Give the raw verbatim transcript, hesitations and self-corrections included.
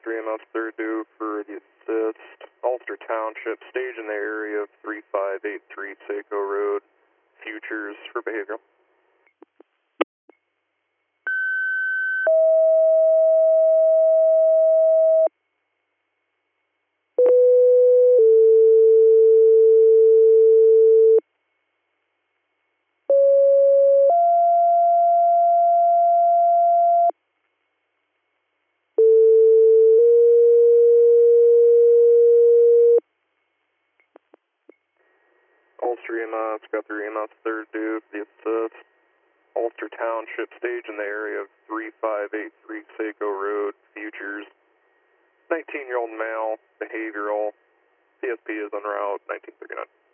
Ulster E M S third due for the assist. Ulster Township, stage in the area of three five eight three Saco Road. Futures for behavioral. Ulster E M S, got three E M S third due for the assist. Ulster Township, stage in the area of three five eight three Saco Road, Futures. nineteen-year-old male, behavioral. P S P is en route, nineteen thirty-nine.